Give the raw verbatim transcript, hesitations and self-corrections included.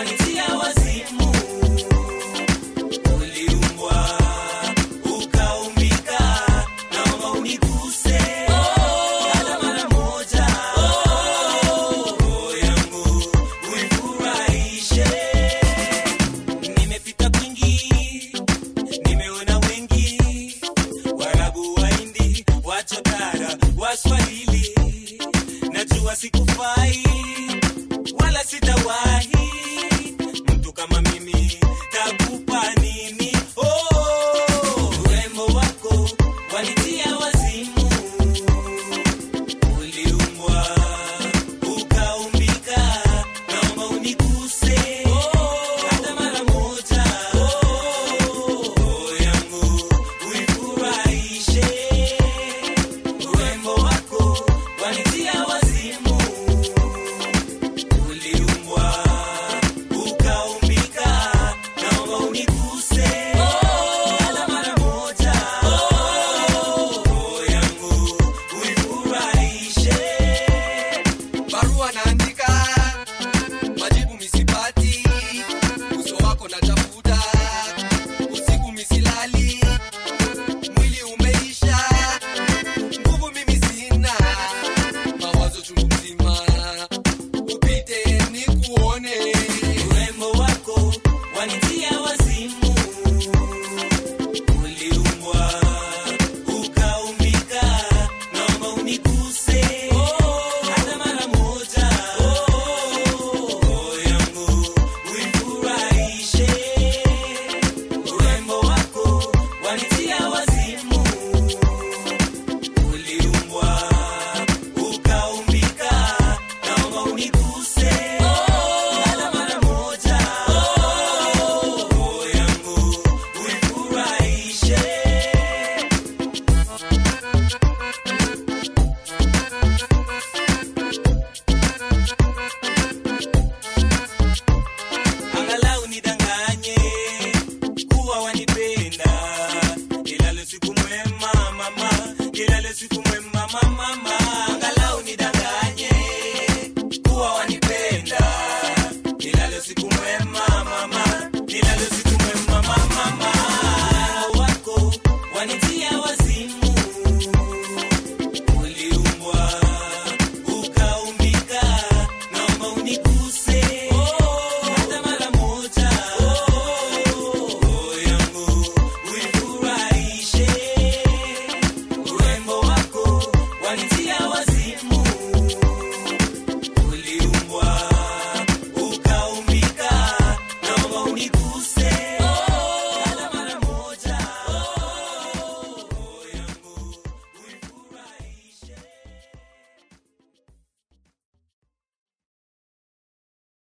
wanitia wazimu. Uliumbwa ukaumbika, naomba unikuse hata mara moja. Roho yangu uifurahishe. Nimepita kwingi, nimeona wengi, Waarabu, Wahindi, Wachotara, Waswahili. Najua sikufai wala sitawahi, mtu kama mimi takupa nini? Oh, urembo wako wanitia wazimu. Uliumbwa ukaumbika, naomba unikuse hata mara moja. Roho yangu uifurahishe. Urembo wako wanitia wazimu. Uliumbwa ukaumbika, naomba unikuse hata mara moja. Roho yangu uifurahishe. Barua naandika, majibu misipati, uso wako natafuta, usiku misilali, mwili umeisha, nguvu mimi sina, mawazo chungu mzima, upite nikuone. Urembo wako wanitia wazimu. Uliumbwa ukaumbika, naomba unikuse hata mara moja. Roho yangu uifurahishe. Urembo wako wanitia wazimu. Uliumbwa ukaumbika, naomba unikuse hata mara moja. Roho yangu uifurahishe. Angalau nidanganye kuwa wanipenda, ilale siku mwema mama, ilale siku mwema mama. Angalau nidanganye kuwa wanipenda, ilale siku mwema